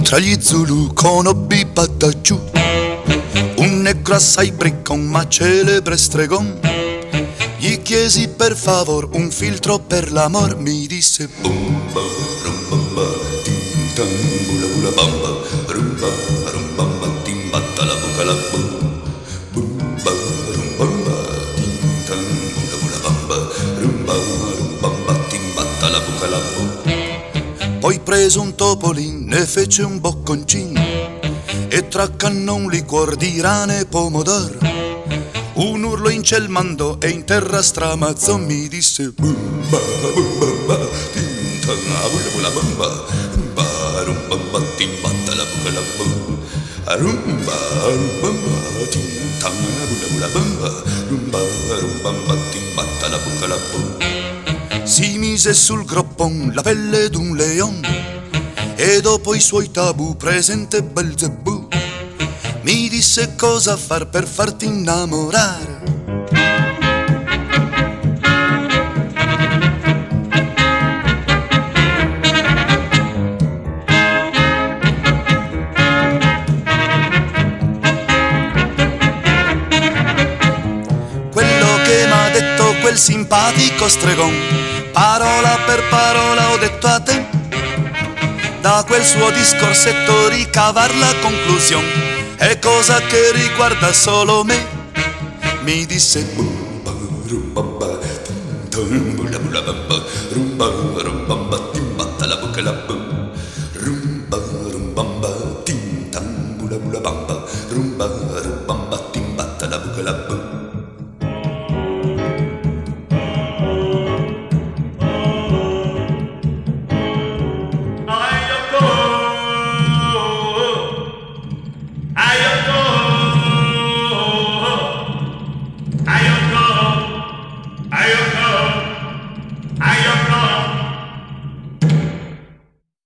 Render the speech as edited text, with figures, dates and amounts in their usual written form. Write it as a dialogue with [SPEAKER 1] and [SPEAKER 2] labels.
[SPEAKER 1] Tra gli Zulu conobbi Battagiù, un negro assai briccon ma celebre stregone. Gli chiesi per favor un filtro per l'amor, mi disse bumba, rumbamba, tim tam, bula bula bamba, rumba, rumbamba, tim batta la buca la bumba, rumbamba, tim tam, bula bula bamba, rumba, rumbamba, tim batta la buca la Poi preso un topolin, ne fece un bocconcino e tra cannon, liquor di rane e pomodoro. Un urlo in ciel mandò e in terra stramazzò, mi disse bumba, bumba, tinta, bula bula bamba, rumba, rumbamba, timbatta la buca la rumba, rumbamba, tinta, bula bula bamba, rumba, rumbamba, timbatta la buca la Si mise sul groppon la pelle d'un leon e dopo i suoi tabù presente Belzebù mi disse cosa far per farti innamorare. Quello che m'ha detto quel simpatico stregon, parola per parola ho detto a te, da quel suo discorsetto ricavar la conclusione è cosa che riguarda solo me. Mi disse bumba, rumbamba, tim bula bula bamba, rumba, rumbamba, tim batta la buca la rumba, rumbamba, tim tam bula bula bamba, rumba, rumbamba, tim batta la buca la